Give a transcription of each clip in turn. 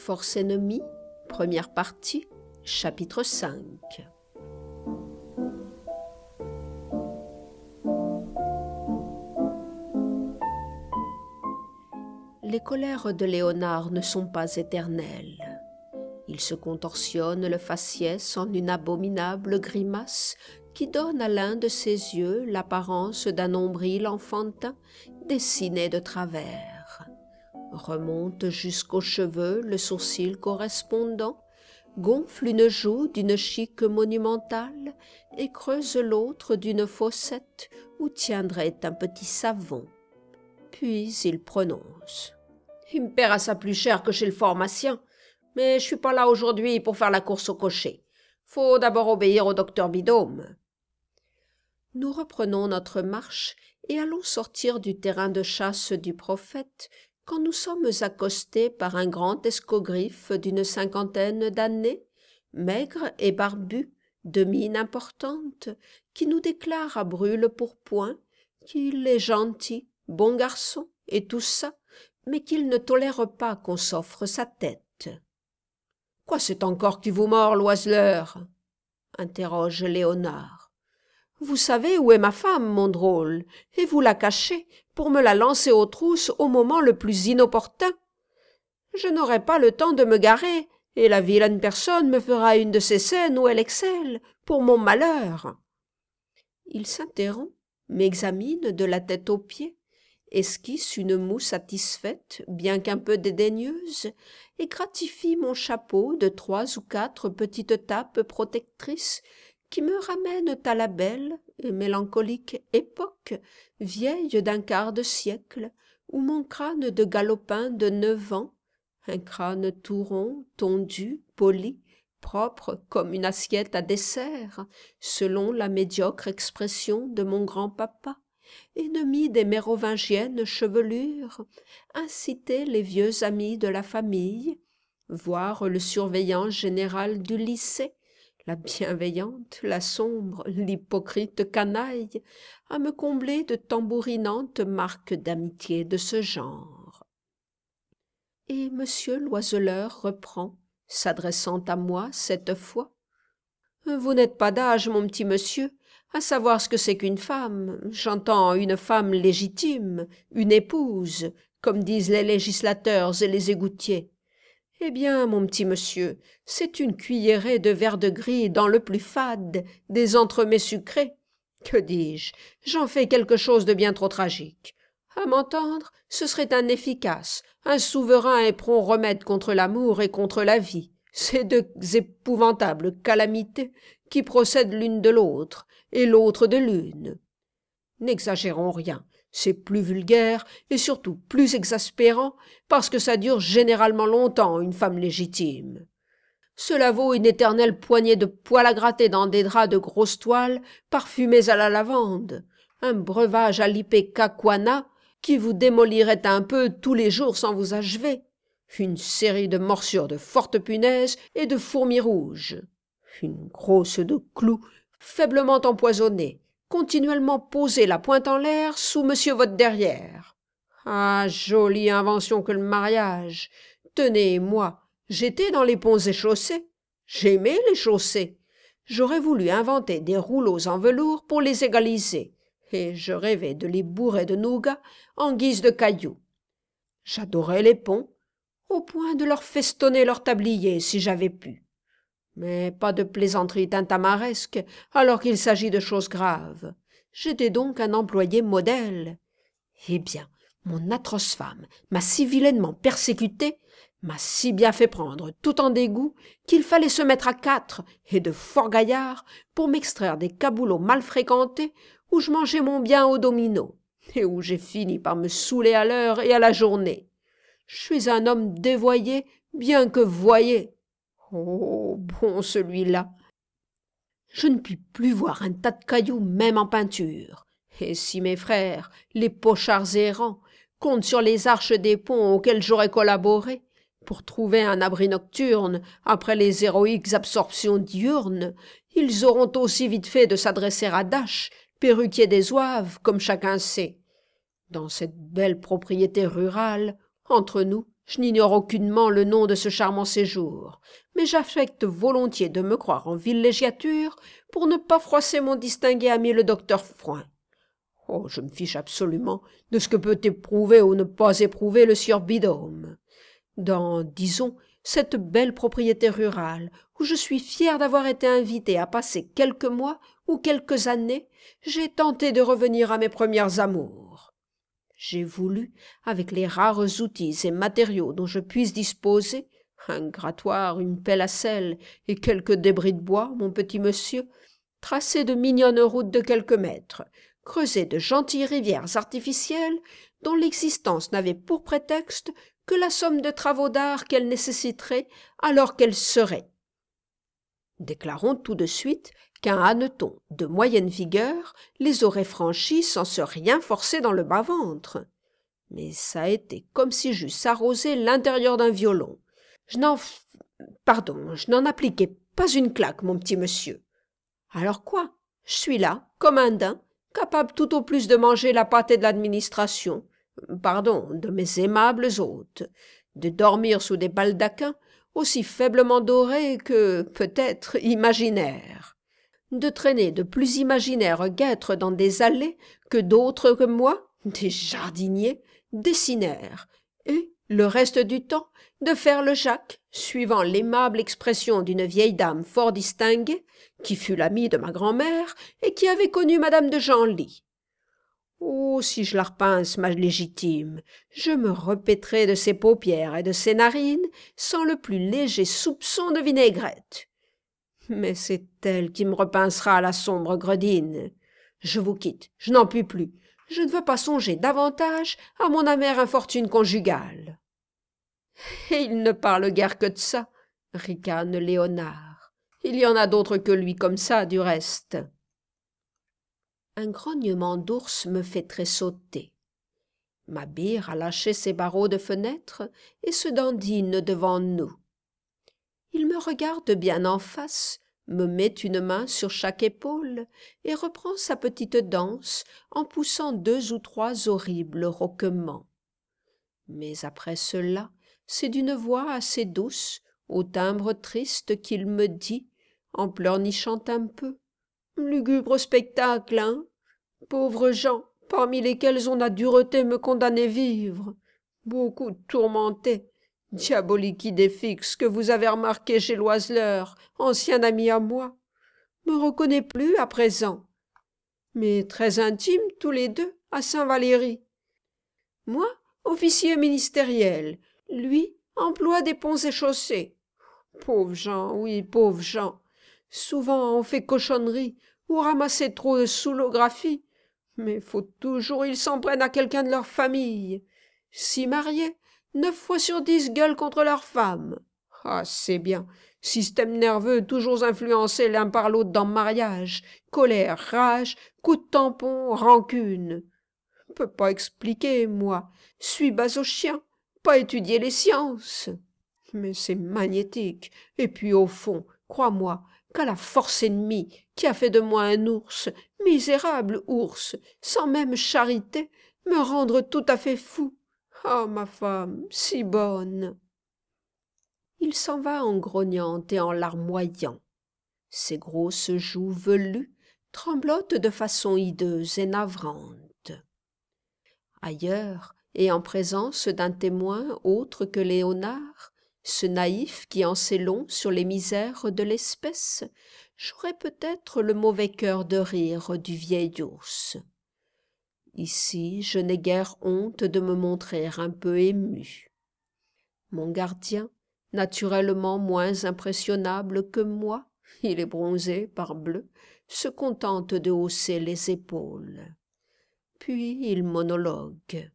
force ennemie, première partie, chapitre 5. Les colères de Léonard ne sont pas éternelles. Il se contorsionne le faciès en une abominable grimace qui donne à l'un de ses yeux l'apparence d'un nombril enfantin dessiné de travers. Remonte jusqu'aux cheveux le sourcil correspondant, gonfle une joue d'une chique monumentale et creuse l'autre d'une fossette où tiendrait un petit savon. Puis il prononce: « Il me paiera ça plus cher que chez le pharmacien, mais je suis pas là aujourd'hui pour faire la course au cocher. Faut d'abord obéir au docteur Bidôme. » Nous reprenons notre marche et allons sortir du terrain de chasse du prophète quand nous sommes accostés par un grand escogriffe d'une 50aine d'années, maigre et barbu, de mine importante, qui nous déclare à brûle-pourpoint qu'il est gentil, bon garçon et tout ça, mais qu'il ne tolère pas qu'on s'offre sa tête. « Quoi, c'est encore qui vous mord, l'oiseleur ?» interroge Léonard. « Vous savez où est ma femme, mon drôle, et vous la cachez pour me la lancer aux trousses au moment le plus inopportun. Je n'aurai pas le temps de me garer, et la vilaine personne me fera une de ces scènes où elle excelle, pour mon malheur. » Il s'interrompt, m'examine de la tête aux pieds, esquisse une moue satisfaite, bien qu'un peu dédaigneuse, et gratifie mon chapeau de 3 ou 4 petites tapes protectrices qui me ramènent à la belle et mélancolique époque, vieille d'un quart de siècle, où mon crâne de galopin de 9 ans, un crâne tout rond, tondu, poli, propre comme une assiette à dessert, selon la médiocre expression de mon grand-papa, ennemi des mérovingiennes chevelures, inciter les vieux amis de la famille, voir le surveillant général du lycée, la bienveillante, la sombre, l'hypocrite canaille, à me combler de tambourinantes marques d'amitié de ce genre. Et monsieur l'oiseleur reprend, s'adressant à moi cette fois: « Vous n'êtes pas d'âge, mon petit monsieur, à savoir ce que c'est qu'une femme, j'entends une femme légitime, une épouse, comme disent les législateurs et les égoutiers. Eh bien, mon petit monsieur, c'est une cuillerée de vert-de-gris dans le plus fade des entremets sucrés. Que dis-je, j'en fais quelque chose de bien trop tragique. À m'entendre, ce serait un efficace, un souverain et prompt remède contre l'amour et contre la vie, ces deux épouvantables calamités qui procèdent l'une de l'autre et l'autre de l'une. N'exagérons rien, c'est plus vulgaire et surtout plus exaspérant parce que ça dure généralement longtemps, une femme légitime. Cela vaut une éternelle poignée de poils à gratter dans des draps de grosse toile parfumés à la lavande, un breuvage à l'ipecacuanha qui vous démolirait un peu tous les jours sans vous achever, une série de morsures de fortes punaises et de fourmis rouges, une grosse de clous faiblement empoisonnés, continuellement posée la pointe en l'air sous monsieur votre derrière. Ah, jolie invention que le mariage! Tenez, moi, j'étais dans les ponts et chaussées. J'aimais les chaussées. J'aurais voulu inventer des rouleaux en velours pour les égaliser, et je rêvais de les bourrer de nougat en guise de cailloux. J'adorais les ponts, au point de leur festonner leur tablier si j'avais pu. Mais pas de plaisanterie tintamaresque alors qu'il s'agit de choses graves. J'étais donc un employé modèle. Eh bien, mon atroce femme m'a si vilainement persécuté, m'a si bien fait prendre tout en dégoût qu'il fallait se mettre à 4 et de fort gaillard pour m'extraire des caboulots mal fréquentés où je mangeais mon bien au domino et où j'ai fini par me saouler à l'heure et à la journée. Je suis un homme dévoyé, bien que voyé. Oh, bon celui-là! Je ne puis plus voir un tas de cailloux même en peinture. Et si mes frères, les pochards errants, comptent sur les arches des ponts auxquels j'aurais collaboré, pour trouver un abri nocturne après les héroïques absorptions diurnes, ils auront aussi vite fait de s'adresser à Dash, perruquier des Zouaves, comme chacun sait. Dans cette belle propriété rurale, entre nous, Je n'ignore aucunement le nom de ce charmant séjour, mais j'affecte volontiers de me croire en villégiature pour ne pas froisser mon distingué ami le docteur Frouin. Oh, je me fiche absolument de ce que peut éprouver ou ne pas éprouver le sieur Bidôme. Dans, disons, cette belle propriété rurale, où je suis fier d'avoir été invité à passer quelques mois ou quelques années, j'ai tenté de revenir à mes premières amours. J'ai voulu, avec les rares outils et matériaux dont je puisse disposer, un grattoir, une pelle à sel et quelques débris de bois, mon petit monsieur, tracer de mignonnes routes de quelques mètres, creuser de gentilles rivières artificielles dont l'existence n'avait pour prétexte que la somme de travaux d'art qu'elle nécessiterait alors qu'elle serait. Déclarons tout de suite qu'un hanneton de moyenne vigueur les aurait franchis sans se rien forcer dans le bas-ventre. Mais ça a été comme si j'eusse arrosé l'intérieur d'un violon. Je n'en appliquai pas une claque, mon petit monsieur. Alors quoi? Je suis là, comme un daim, capable tout au plus de manger la pâtée de l'administration, de mes aimables hôtes, de dormir sous des baldaquins aussi faiblement dorés que, peut-être, imaginaires, de traîner de plus imaginaires guêtres dans des allées que d'autres que moi, des jardiniers, dessinèrent, et, le reste du temps, de faire le Jacques, suivant l'aimable expression d'une vieille dame fort distinguée, qui fut l'amie de ma grand-mère et qui avait connu madame de Genlis. Oh, si je la repince, ma légitime, je me repéterai de ses paupières et de ses narines sans le plus léger soupçon de vinaigrette. Mais c'est elle qui me repincera, la sombre gredine. Je vous quitte, je n'en puis plus. Je ne veux pas songer davantage à mon amère infortune conjugale. Et il ne parle guère que de ça, ricane Léonard. Il y en a d'autres que lui comme ça, du reste. Un grognement d'ours me fait tressauter. Ma bière a lâché ses barreaux de fenêtre et se dandine devant nous. Il me regarde bien en face, me met une main sur chaque épaule et reprend sa petite danse en poussant 2 ou 3 horribles roquements. Mais après cela, c'est d'une voix assez douce, au timbre triste, qu'il me dit, en pleurnichant un peu: « Lugubre spectacle, hein? Pauvres gens, parmi lesquels on a dureté me condamner vivre. Beaucoup tourmentés. Diabolique idée fixe que vous avez remarqué chez Loiseleur, ancien ami à moi. Me reconnaît plus à présent. Mais très intimes tous les deux, à Saint-Valery. Moi, officier ministériel, lui, emploi des ponts et chaussées. Pauvres gens, oui, pauvres gens. Souvent on fait cochonnerie ou ramasser trop de soulographie, mais faut toujours ils s'en prennent à quelqu'un de leur famille. Si mariés, 9 fois sur 10 gueulent contre leur femme. Ah, c'est bien. Système nerveux toujours influencé l'un par l'autre dans mariage. Colère, rage, coup de tampon, rancune. Peux pas expliquer, moi. Suis basochien, pas étudier les sciences. Mais c'est magnétique. Et puis au fond, crois-moi, qu'à la force ennemie qui a fait de moi un ours, misérable ours, sans même charité, me rendre tout à fait fou. Ah, ma femme, si bonne. Il s'en va en grognant et en larmoyant. Ses grosses joues velues tremblotent de façon hideuse et navrante. Ailleurs, et en présence d'un témoin autre que Léonard, ce naïf qui en sait long sur les misères de l'espèce, j'aurais peut-être le mauvais cœur de rire du vieil ours. Ici, je n'ai guère honte de me montrer un peu ému. Mon gardien, naturellement moins impressionnable que moi, il est bronzé, parbleu, se contente de hausser les épaules. Puis il monologue.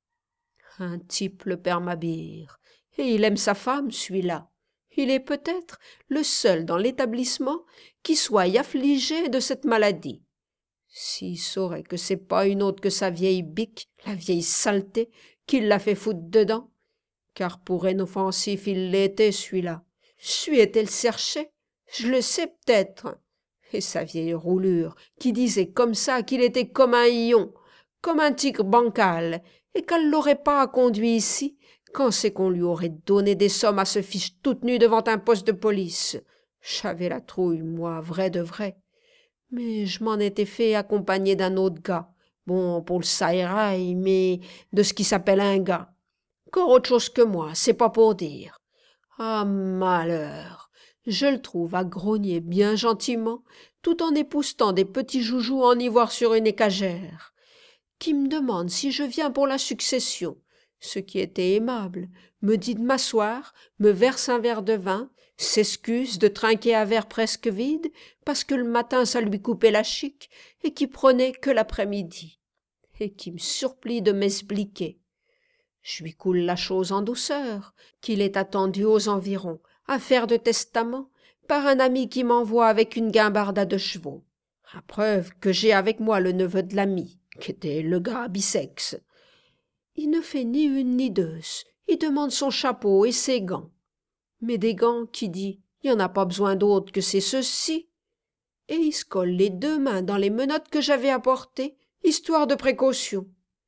Un type le père Mabire, et il aime sa femme, celui-là. Il est peut-être le seul dans l'établissement qui soit affligé de cette maladie. S'il saurait que c'est pas une autre que sa vieille bique, la vieille saleté, qui l'a fait foutre dedans, car pour inoffensif il l'était, celui-là. J'suis été le chercher, je le sais peut-être. Et sa vieille roulure, qui disait comme ça qu'il était comme un lion, comme un tigre bancal, et qu'elle l'aurait pas conduit ici Quand c'est qu'on lui aurait donné des sommes à se fiche toute nue devant un poste de police? J'avais la trouille, moi, vrai de vrai. Mais je m'en étais fait accompagner d'un autre gars. Bon, pour le saïraï, mais de ce qui s'appelle un gars. Encore autre chose que moi, c'est pas pour dire. Ah, malheur! Je le trouve à grogner bien gentiment, tout en époussetant des petits joujoux en ivoire sur une écagère, qui me demande si je viens pour la succession, ce qui était aimable, me dit de m'asseoir, me verse un verre de vin, s'excuse de trinquer à verre presque vide, parce que le matin ça lui coupait la chique, et qui prenait que l'après-midi, et qui me supplie de m'expliquer. Je lui coule la chose en douceur, qu'il est attendu aux environs, à faire de testament, par un ami qui m'envoie avec une guimbarde à 2 chevaux. À preuve que j'ai avec moi le neveu de l'ami, qui était le gars bisexe. Il ne fait ni une ni deux, il demande son chapeau et ses gants. Mais des gants, qui dit, il n'y en a pas besoin d'autres que c'est ceux-ci. Et il se colle les 2 mains dans les menottes que j'avais apportées, histoire de précaution.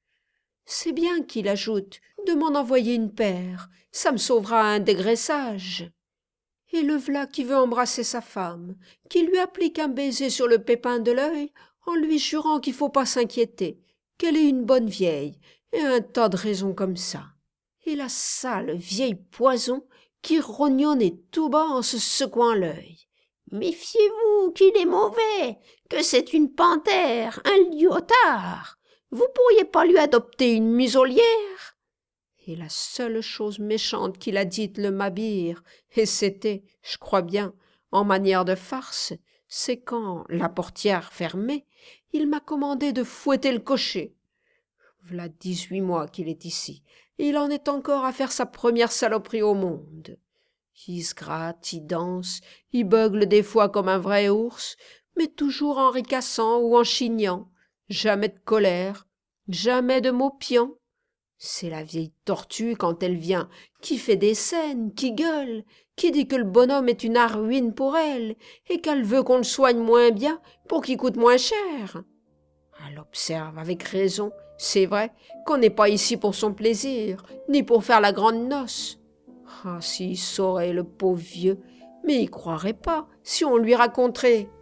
C'est bien qu'il ajoute de m'en envoyer une paire, ça me sauvera un dégraissage. Et le v'là qui veut embrasser sa femme, qui lui applique un baiser sur le pépin de l'œil, en lui jurant qu'il faut pas s'inquiéter, qu'elle est une bonne vieille, et un tas de raisons comme ça. Et la sale vieille poison qui rognonnait tout bas en se secouant l'œil. Méfiez-vous qu'il est mauvais, que c'est une panthère, un lyotard. Vous pourriez pas lui adopter une muselière? Et la seule chose méchante qu'il a dite le Mabire, et c'était, je crois bien, en manière de farce, c'est quand, la portière fermée, il m'a commandé de fouetter le cocher. V'là 18 mois qu'il est ici, et il en est encore à faire sa première saloperie au monde. Il se gratte, il danse, il beugle des fois comme un vrai ours, mais toujours en ricassant ou en chignant. Jamais de colère, jamais de mots piants. C'est la vieille tortue, quand elle vient, qui fait des scènes, qui gueule, qui dit que le bonhomme est une ruine pour elle, et qu'elle veut qu'on le soigne moins bien pour qu'il coûte moins cher. Elle observe avec raison, c'est vrai, qu'on n'est pas ici pour son plaisir, ni pour faire la grande noce. Ah, s'il saurait, le pauvre vieux, mais il croirait pas, si on lui raconterait.